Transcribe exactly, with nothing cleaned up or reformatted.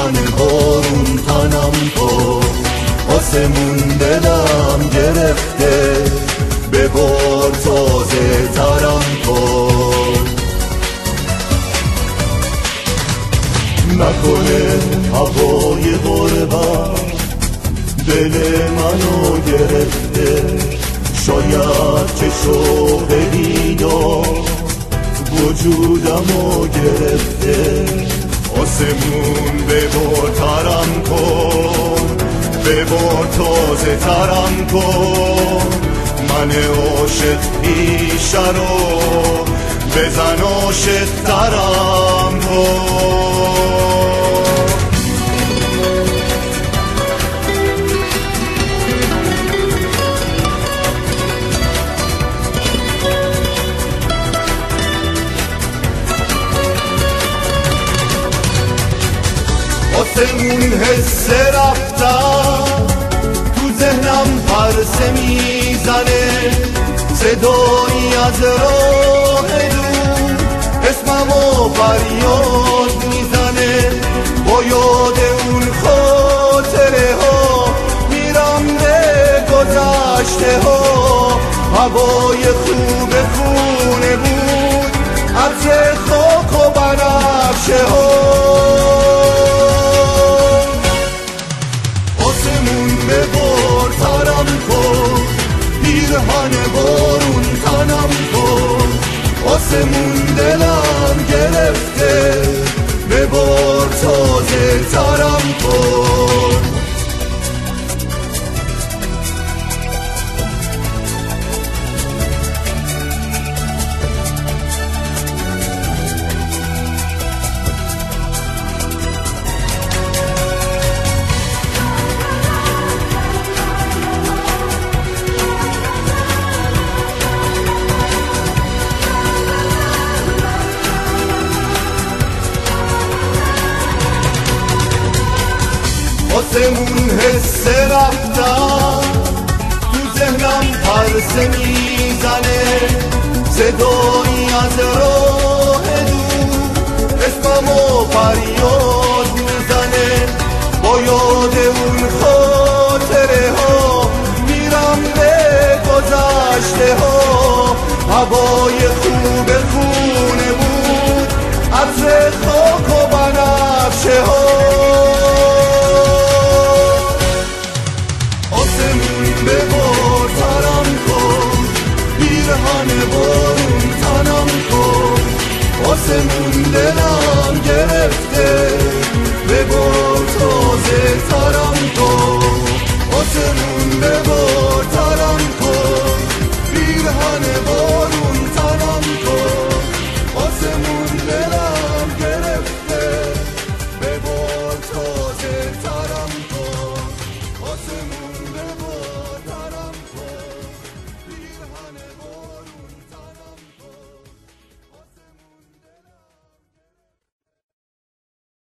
پیرهن بارون تنم کن، آسمون دلم گرفته ببار تازه ترم کن. نکنه هوای غربت دل منو گرفته، شاید که شوق دیدار وجودمو گرفته. آسمون ببار ترم کن، ببار تازه ترم کن. من عاشق پیشه رو بزن عاشق ترم کن. آسمون حس رفتن تو ذهنم پرسه میزنه، صدایی از راه دور اسممو فریاد میزنه. با یاد اون خاطره ها میرم به گذشته ها. هوای خوب خونه بود، عطر خاک و بنفشه ها. ببار ترم کن، پیرهن بارون تنم کن. آسمون دلم گرفته ببار تازه ترم کن. آسمون حس رفتن تو ذهنم پرسه میزنه، صدایی از راه